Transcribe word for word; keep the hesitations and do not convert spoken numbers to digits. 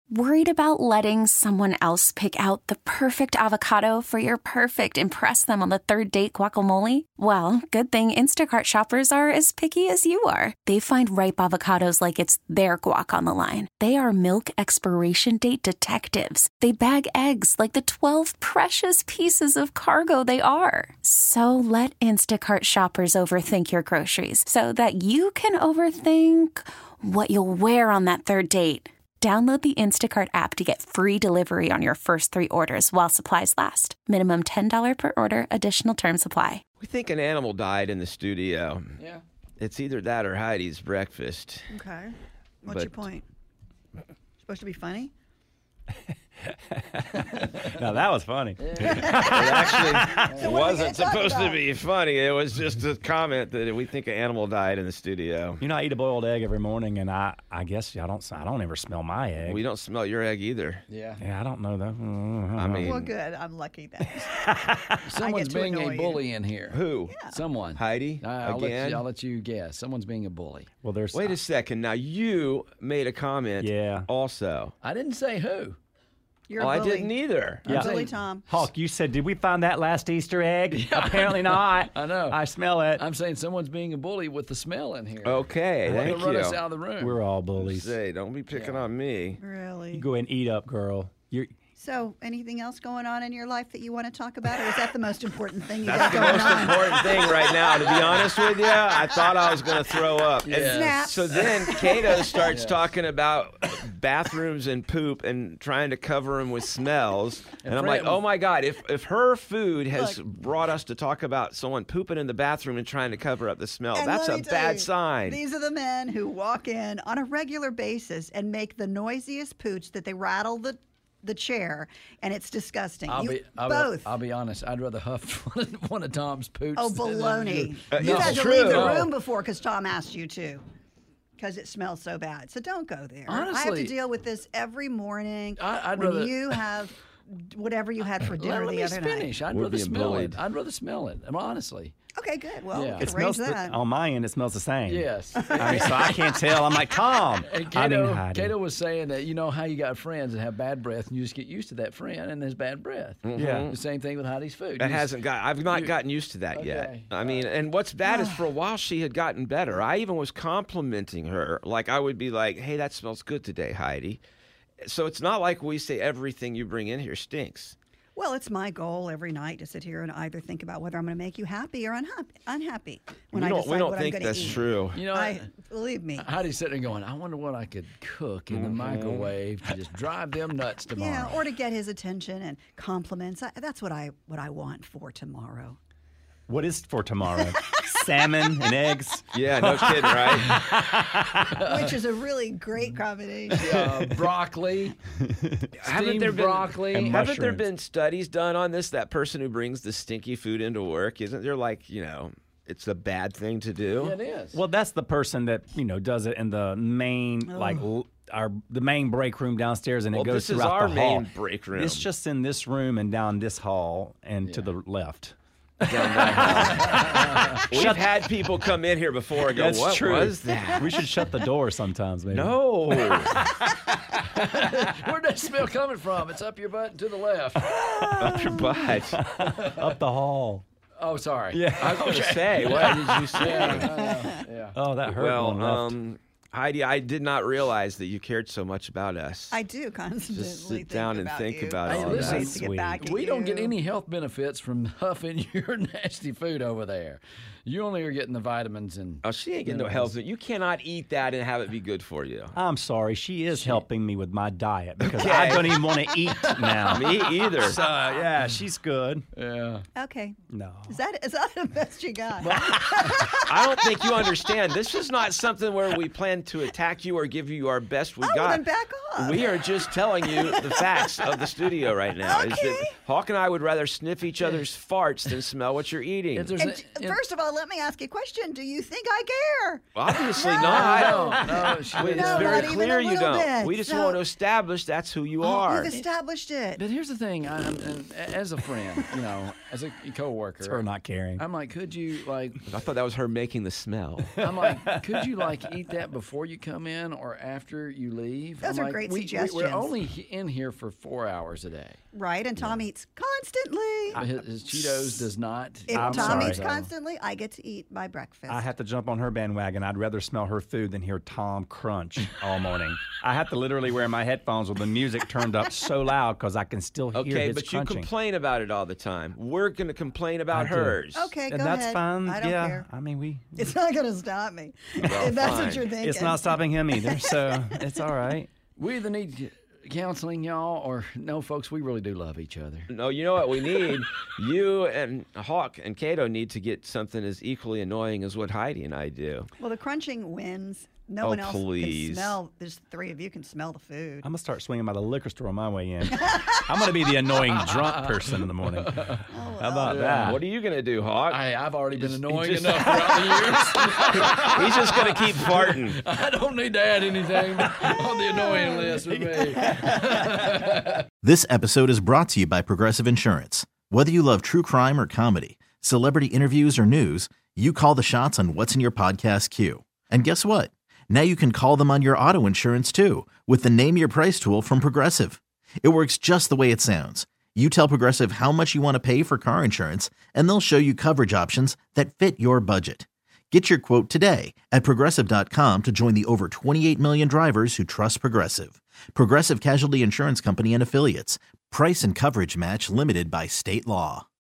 Worried about letting someone else pick out the perfect avocado for your perfect impress them on the third date guacamole? Well, good thing Instacart shoppers are as picky as you are. They find ripe avocados like it's their guac on the line. They are milk expiration date detectives. They bag eggs like the twelve precious pieces of cargo they are. So let Instacart shoppers overthink your groceries so that you can overthink what you'll wear on that third date. Download the Instacart app to get free delivery on your first three orders while supplies last. Minimum ten dollars per order. Additional terms apply. We think an animal died in the studio. Yeah. It's either that or Heidi's breakfast. Okay. What's But- your point? Supposed to be funny? Now that was funny. It actually So what are we wasn't gonna talk supposed to about? be funny. It was just a comment that we think an animal died in the studio. You know, I eat a boiled egg every morning, and I, I guess I don't, I don't ever smell my egg. We don't smell your egg either. Yeah. Yeah, I don't know though. I mean, Well, good. I'm lucky then. Someone's too being a annoyed. bully in here. who? Someone. Heidi? I- I'll let, Again? you, I'll let you guess. Someone's being a bully. well, there's. Wait a second. Now, you made a comment Yeah. also. I didn't say who. You're Oh, a I bully. didn't either. You're Yeah. a bully, Tom. Hawk, you said, did we find that last Easter egg? Apparently not. I know. I smell it. I'm saying someone's being a bully with the smell in here. Okay, They're thank gonna run you. us out of the room. We're all bullies. Say, don't be picking on me. Really? You go ahead and eat up, girl. You're. So, anything else going on in your life that you want to talk about, or is that the most important thing you That's got the going most on? important thing right now. To be honest with you, I thought I was going to throw up. And Yes. Snap. So then Kato starts talking about bathrooms and poop and trying to cover them with smells. And, I'm like, Fred- oh my God, if, if her food has brought us to talk about someone pooping in the bathroom and trying to cover up the smell, And that's let a me tell bad you, sign. These are the men who walk in on a regular basis and make the noisiest pooch that they rattle the the chair, and it's disgusting. I'll you be I'll both. Be, I'll be honest. I'd rather huff one of, one of Tom's poops. oh, than- baloney! Uh, You've it's had to true. leave the No. room before because Tom asked you to, because it smells so bad. So don't go there. I have to Honestly- deal with this every morning I- I'd when rather- you have whatever you had for Let, dinner let the me other finish. night. I'd We're rather being smell bullied. it. I'd rather smell it. Honestly. Okay, good. Well, Yeah. we It can arrange smells the- that. on my end. It smells the same. Yes. I mean, so I can't tell. I'm like, Tom. And I mean, Cato, Heidi. Cato was saying that you know how you got friends that have bad breath, and you just get used to that friend and his bad breath. Yeah. The same thing with Heidi's food. That You just- hasn't got. I've not you- gotten used to that yet. Okay. I mean, and what's bad is for a while she had gotten better. I even was complimenting her. Like I would be like, "Hey, that smells good today, Heidi." So it's not like we say everything you bring in here stinks. Well, it's my goal every night to sit here and either think about whether I'm going to make you happy or unhappy. Unhappy when we I don't. decide We don't what think I'm going to that's eat. true. You know, I believe me. Heidi's sitting there going, I wonder what I could cook in the microwave to just drive them nuts tomorrow. Yeah, or to get his attention and compliments. I, that's what I what I want for tomorrow. What is for tomorrow? Salmon and eggs. Yeah, no kidding, right? Which is a really great combination. uh, broccoli, Haven't steamed there been- broccoli. And Haven't there mushrooms. been studies done on this? That person who brings the stinky food into work, isn't there like, you know, it's a bad thing to do? Yeah, it is. Well, that's the person that you know does it in the main like l- our the main break room downstairs, and Well, it goes this is throughout our the hall. main break room. It's just in this room and down this hall and to the left. Down that hall. We've had people come in here before and go, That's what true. was that? We should shut the door sometimes, maybe. No. Where'd that smell coming from? It's up your butt and to the left. Up your butt. Up the hall. Oh, sorry. Yeah. I was going to say, what did you say? Yeah, yeah. Oh, that hurt. Well, one left. um, Heidi, I did not realize that you cared so much about us. I do constantly Just sit think down and about think you. about all I that. need to get Sweet. back at We don't get you. any health benefits from huffing your nasty food over there. You only are getting the vitamins and. Oh, she ain't getting no minerals. health. You cannot eat that and have it be good for you. I'm sorry. She is helping me with my diet because Okay. I don't even want to eat now. Me either. So, yeah, she's good. Yeah. Okay. No. Is that is that the best you got? I don't think you understand. This is not something where we plan to attack you or give you our best we Oh, got. then back off. We are just telling you the facts of the studio right now. Is Okay. that Hawk and I would rather sniff each other's farts than smell what you're eeing. If there's And a- j- if- first of all, let me ask you a question. Do you think I care? Obviously No. not. No, no, she It's didn't. No, very not even clear a you little don't. bit. We just So- want to establish that's who you Oh, are. we've established it. But here's the thing, I, I'm, and as a friend, you know, as a coworker, It's her not caring. I'm like, could you like? I thought that was her making the smell. I'm like, could you like eat that before you come in or after you leave? Those I'm are like, great we, we- suggestions. We're only he- in here for four hours a day. Right, and Tom eats constantly. But his, his Cheetos does not. If I'm Tom sorry. eats So- constantly, I get to eat my breakfast. I have to jump on her bandwagon. I'd rather smell her food than hear Tom crunch all morning. I have to literally wear my headphones with the music turned up so loud because I can still hear Okay, his but crunching. you complain about it all the time. We're going to complain about I do. hers. Okay, and go that's ahead. fine. I don't yeah, care. I mean, we. It's not going to stop me. if that's fine. what you're thinking. It's not stopping him either, so it's all right. We either need counseling, y'all, or no, folks. We really do love each other. No, you know what we need? You and Hawk and Cato need to get something as equally annoying as what Heidi and I do. Well, the crunching wins. No Oh, one else please. can smell. There's three of you can smell the food. I'm gonna start swinging by the liquor store on my way in. I'm gonna be the annoying drunk person in the morning. How about that? What are you going to do, Hawk? I, I've already been Just- annoying just- enough throughout the years. He's just going to keep farting. I don't need to add anything on the annoying list for me. This episode is brought to you by Progressive Insurance. Whether you love true crime or comedy, celebrity interviews or news, you call the shots on what's in your podcast queue. And guess what? Now you can call them on your auto insurance too with the Name Your Price tool from Progressive. It works just the way it sounds. You tell Progressive how much you want to pay for car insurance, and they'll show you coverage options that fit your budget. Get your quote today at Progressive dot com to join the over twenty-eight million drivers who trust Progressive. Progressive Casualty Insurance Company and Affiliates. Price and coverage match limited by state law.